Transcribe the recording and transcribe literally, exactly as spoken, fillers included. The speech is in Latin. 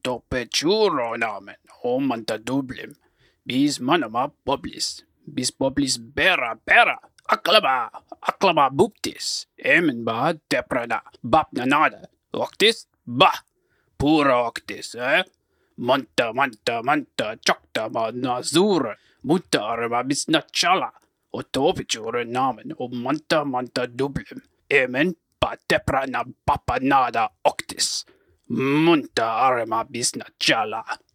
Topechuro namen, o manta dublim. Bis manama poblis. Bis poblis bera bera. Aklaba, aklaba buptis. Emen ba teprana. Bap nanada. Octis, bah. Pura octis, eh? Manta, manta, manta, chokta ma nazura. Mutta arma bis nachala. O topechuro namen, o manta manta dublim. Emen ba teprana papanada octis. Munta arma bis nachala.